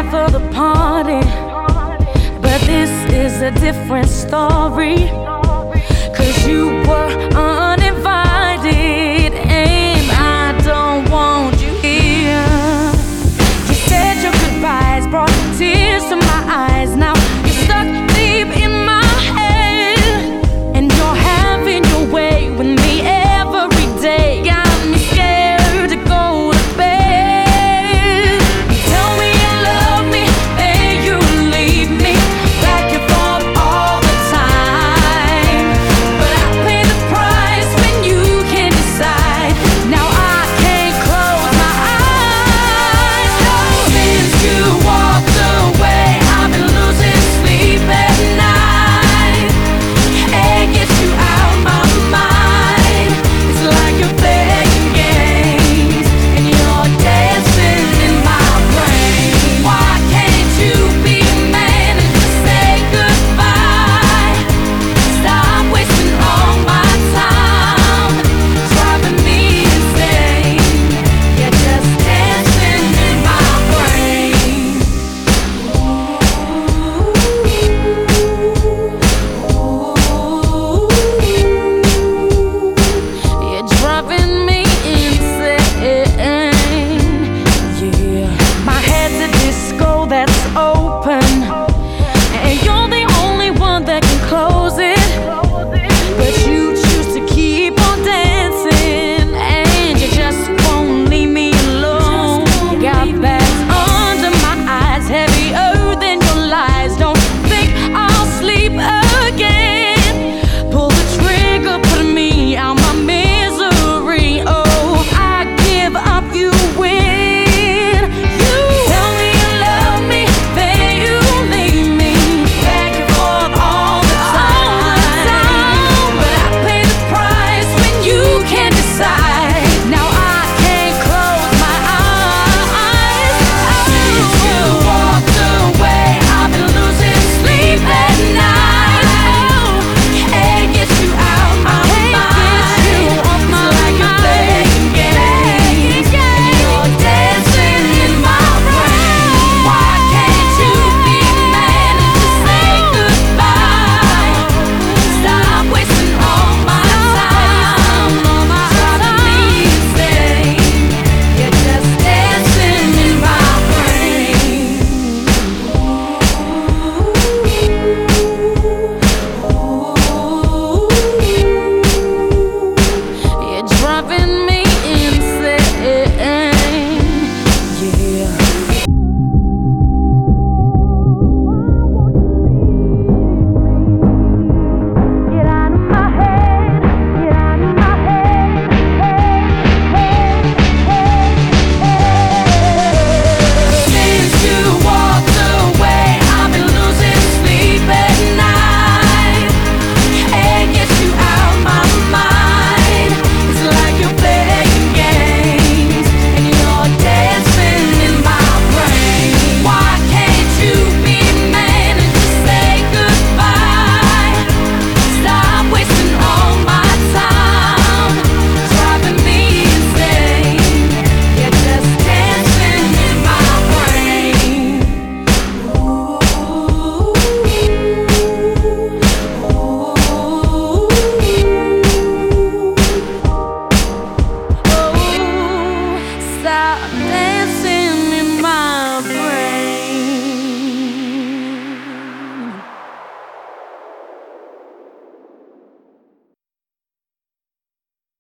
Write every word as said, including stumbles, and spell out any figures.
for the party, but this is a different story. Cause you were uninvited, and I don't want you here. You said your goodbyes brought tears to my eyes. Now you're stuck deep in my head, and you're having your way with me every day. Got me scared to go to bed. You tell me you love me, then you leave me back and forth all the time. But I pay the price when you can't decide. Now I can't close my eyes. No, since you walked away, I've been losing sleep at night. Can't get you out my mind. It's like you're playing games and you're dancing in my brain. Why can't you be a man and just say goodbye? Stop wasting all my time, driving me insane. You're just dancing in my brain. You're driving me insane. Yeah, my head's a disco that's open, and you're the only one that can close it. But you choose to keep on dancing, and you just won't leave me alone. You got bags under my eyes, heavier than your lies. Don't think I'll sleep again. Pull the trigger, put me out my misery. Oh, I give up, you win. You tell me you love me, then you leave me back and forth all the time. But I pay the price when you can't decide. Now I can't close my eyes. Since you walked away, I've been losing sleep at night. Oh, can't get you out my mind. It's like you're playing games and you're dancing in my brain. Why can't you be a man and just say goodbye? Stop wasting all my time, driving me insane. You're just dancing in my brain. You're driving me insane. Yeah. Get out of my head, get out of my head, head, head, head. Since you walked away, I've been losing sleep at night. Can't get you out my mind. It's like you're playing games and you're dancing in my brain. Why can't you be a man and just say goodbye? Stop wasting all my time, driving me insane. You're just dancing in my brain. Oh, stop.